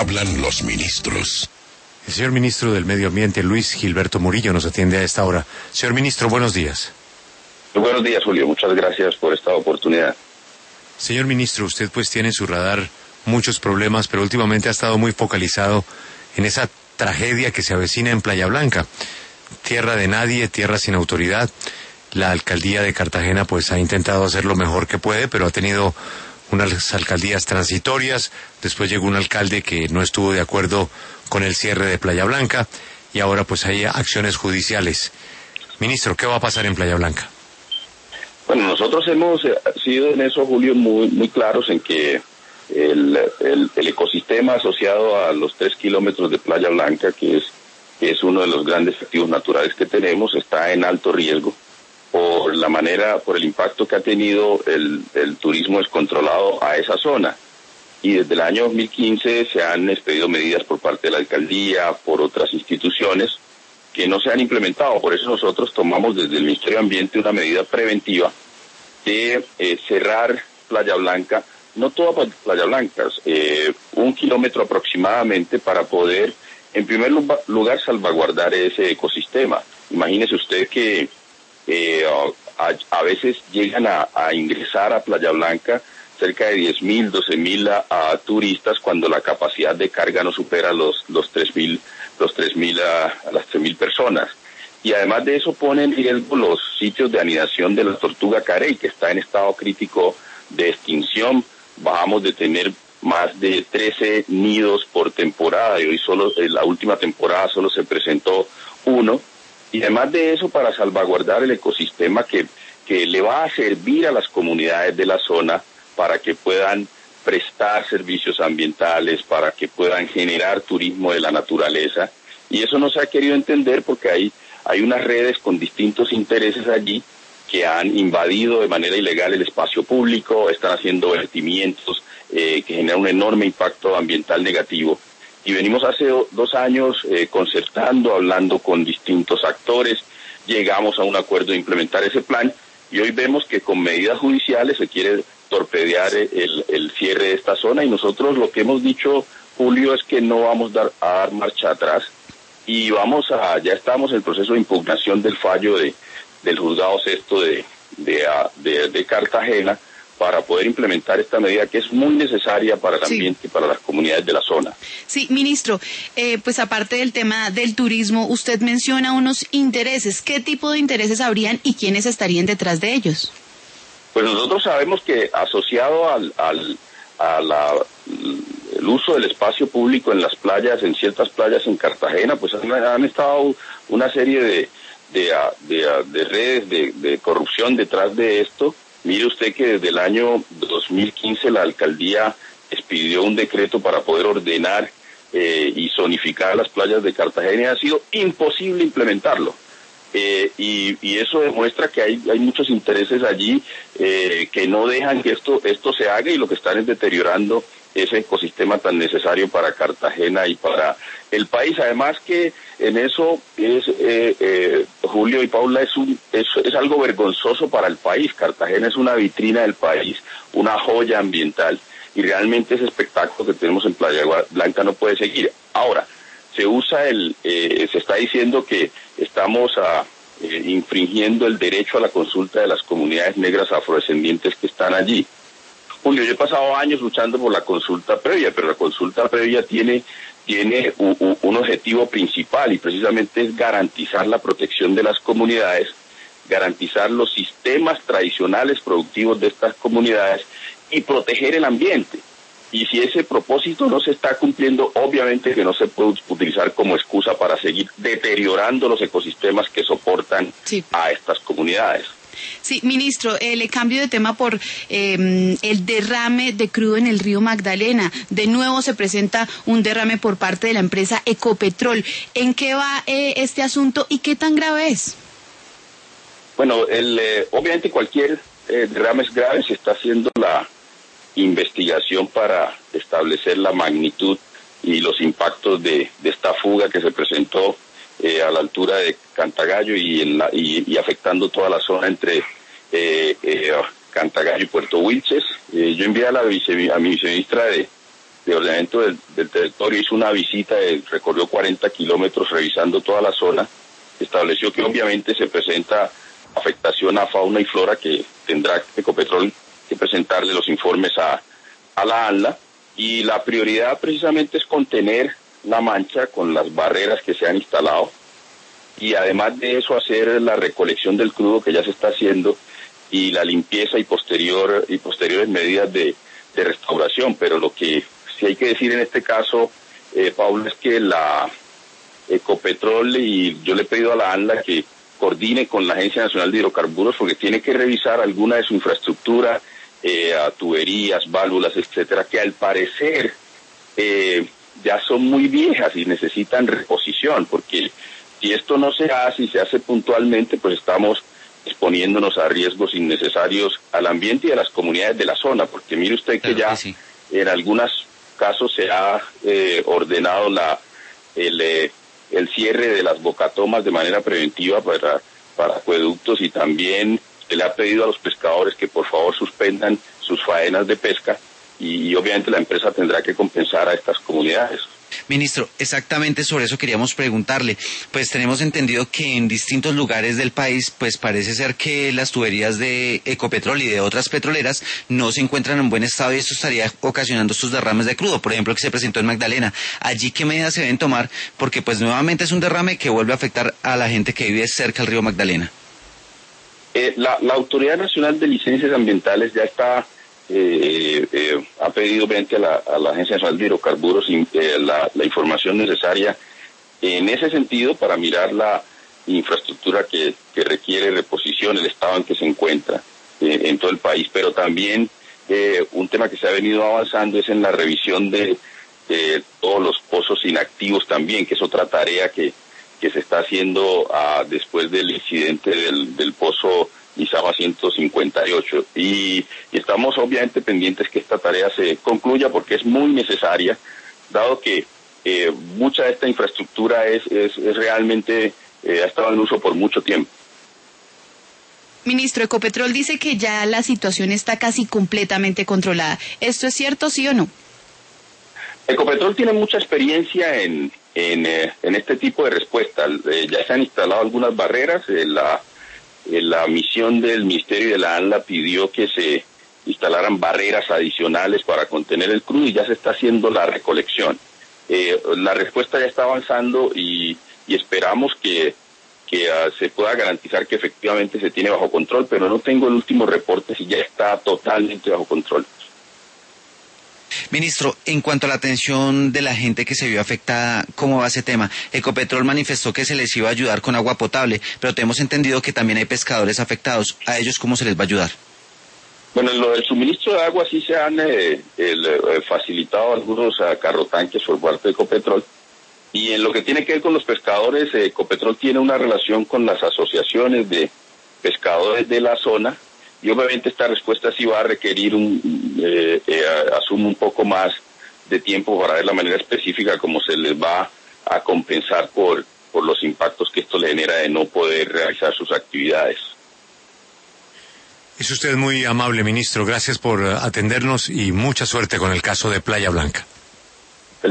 hablan los ministros. El señor ministro del Medio Ambiente, Luis Gilberto Murillo, nos atiende a esta hora. Señor ministro, buenos días. Buenos días, Julio. Muchas gracias por esta oportunidad. Señor ministro, usted pues tiene en su radar muchos problemas, pero últimamente ha estado muy focalizado en esa tragedia que se avecina en Playa Blanca. Tierra de nadie, tierra sin autoridad. La alcaldía de Cartagena pues ha intentado hacer lo mejor que puede, pero ha tenido unas alcaldías transitorias. Después llegó un alcalde que no estuvo de acuerdo con el cierre de Playa Blanca y ahora pues hay acciones judiciales. Ministro, ¿qué va a pasar en Playa Blanca? Bueno, nosotros hemos sido en eso, Julio, muy claros en que el ecosistema asociado a los 3 kilómetros de Playa Blanca, que es uno de los grandes activos naturales que tenemos, está en alto riesgo por el impacto que ha tenido el turismo descontrolado a esa zona. Y desde el año 2015 se han expedido medidas por parte de la alcaldía, por otras instituciones, que no se han implementado. Por eso nosotros tomamos desde el Ministerio de Ambiente una medida preventiva de cerrar Playa Blanca, no toda Playa Blanca, 1 kilómetro aproximadamente, para poder, en primer lugar, salvaguardar ese ecosistema. Imagínese usted que a veces llegan a ingresar a Playa Blanca cerca de 10.000, 12.000 a turistas cuando la capacidad de carga no supera las 3.000 personas. Y además de eso pone en riesgo los sitios de anidación de la tortuga carey, que está en estado crítico de extinción. Bajamos de tener más de 13 nidos por temporada y hoy solo en la última temporada solo se presentó uno. Y además de eso, para salvaguardar el ecosistema que le va a servir a las comunidades de la zona para que puedan prestar servicios ambientales, para que puedan generar turismo de la naturaleza. Y eso no se ha querido entender porque hay unas redes con distintos intereses allí que han invadido de manera ilegal el espacio público, están haciendo vertimientos que generan un enorme impacto ambiental negativo. Y venimos hace 2 años concertando, hablando con distintos actores, llegamos a un acuerdo de implementar ese plan y hoy vemos que con medidas judiciales se quiere torpedear el cierre de esta zona y nosotros lo que hemos dicho, Julio, es que no vamos a dar marcha atrás y ya estamos en el proceso de impugnación del fallo del juzgado sexto de Cartagena para poder implementar esta medida que es muy necesaria para el ambiente y para las comunidades de la zona. Sí, ministro, pues aparte del tema del turismo, usted menciona unos intereses. ¿Qué tipo de intereses habrían y quiénes estarían detrás de ellos? Pues nosotros sabemos que asociado el uso del espacio público en las playas, en ciertas playas en Cartagena, pues han estado una serie de redes de corrupción detrás de esto. Mire usted que desde el año 2015 la alcaldía expidió un decreto para poder ordenar y zonificar las playas de Cartagena y ha sido imposible implementarlo. Y eso demuestra que hay muchos intereses allí que no dejan que esto se haga y lo que están es deteriorando ese ecosistema tan necesario para Cartagena y para el país. Además que en eso Julio y Paula, es algo vergonzoso para el país. Cartagena es una vitrina del país, una joya ambiental y realmente ese espectáculo que tenemos en Playa Blanca no puede seguir. Ahora, se está diciendo que estamos infringiendo el derecho a la consulta de las comunidades negras afrodescendientes que están allí. Julio, yo he pasado años luchando por la consulta previa, pero la consulta previa tiene un objetivo principal y precisamente es garantizar la protección de las comunidades, garantizar los sistemas tradicionales productivos de estas comunidades y proteger el ambiente. Y si ese propósito no se está cumpliendo, obviamente que no se puede utilizar como excusa para seguir deteriorando los ecosistemas que soportan a estas comunidades. Sí, ministro, le cambio de tema por el derrame de crudo en el río Magdalena. De nuevo se presenta un derrame por parte de la empresa Ecopetrol. ¿En qué va este asunto y qué tan grave es? Bueno, obviamente cualquier derrame es grave. Se está haciendo la investigación para establecer la magnitud y los impactos de esta fuga que se presentó a la altura de Cantagallo y afectando toda la zona entre Cantagallo y Puerto Wilches. Yo envié a mi viceministra de Ordenamiento del Territorio hizo una visita, recorrió 40 kilómetros revisando toda la zona, estableció que obviamente se presenta afectación a fauna y flora que tendrá Ecopetrol que presentarle los informes a la ANLA, y la prioridad precisamente es contener la mancha con las barreras que se han instalado, y además de eso hacer la recolección del crudo que ya se está haciendo y la limpieza y posteriores medidas de restauración. Pero lo que sí hay que decir en este caso, Pablo, es que la Ecopetrol, y yo le he pedido a la ANLA que coordine con la Agencia Nacional de Hidrocarburos porque tiene que revisar alguna de su infraestructura, tuberías, válvulas, etcétera, que al parecer ya son muy viejas y necesitan reposición, porque si esto no se hace y se hace puntualmente, pues estamos exponiéndonos a riesgos innecesarios al ambiente y a las comunidades de la zona, porque mire usted que ya sí, en algunos casos se ha ordenado el cierre de las bocatomas de manera preventiva para acueductos, y también se le ha pedido a los pescadores que por favor suspendan sus faenas de pesca, y obviamente la empresa tendrá que compensar a estas comunidades. Ministro, exactamente sobre eso queríamos preguntarle. Pues tenemos entendido que en distintos lugares del país, pues parece ser que las tuberías de Ecopetrol y de otras petroleras no se encuentran en buen estado, y esto estaría ocasionando estos derrames de crudo, por ejemplo, que se presentó en Magdalena. ¿Allí qué medidas se deben tomar? Porque pues nuevamente es un derrame que vuelve a afectar a la gente que vive cerca del río Magdalena. La Autoridad Nacional de Licencias Ambientales ya está ha pedido obviamente a la Agencia Nacional de Hidrocarburos la información necesaria en ese sentido para mirar la infraestructura que requiere reposición, el estado en que se encuentra en todo el país. Pero también un tema que se ha venido avanzando es en la revisión de todos los pozos inactivos también, que es otra tarea que se está haciendo después del incidente del pozo Izaba 158, y estamos obviamente pendientes que esta tarea se concluya porque es muy necesaria, dado que mucha de esta infraestructura es realmente ha estado en uso por mucho tiempo. Ministro, Ecopetrol dice que ya la situación está casi completamente controlada. ¿Esto es cierto, sí o no? Ecopetrol tiene mucha experiencia en este tipo de respuesta. Ya se han instalado algunas barreras. La misión del Ministerio y de la ANLA pidió que se instalaran barreras adicionales para contener el crudo, y ya se está haciendo la recolección. La respuesta ya está avanzando y esperamos que se pueda garantizar que efectivamente se tiene bajo control, pero no tengo el último reporte si ya está totalmente bajo control. Ministro, en cuanto a la atención de la gente que se vio afectada, ¿cómo va ese tema? Ecopetrol manifestó que se les iba a ayudar con agua potable, pero tenemos entendido que también hay pescadores afectados. ¿A ellos cómo se les va a ayudar? Bueno, en lo del suministro de agua sí se han facilitado algunos carrotanques por parte de Ecopetrol. Y en lo que tiene que ver con los pescadores, Ecopetrol tiene una relación con las asociaciones de pescadores de la zona, y obviamente esta respuesta sí va a requerir asumo un poco más de tiempo para ver la manera específica cómo se les va a compensar por los impactos que esto le genera de no poder realizar sus actividades. Es usted muy amable, ministro. Gracias por atendernos y mucha suerte con el caso de Playa Blanca.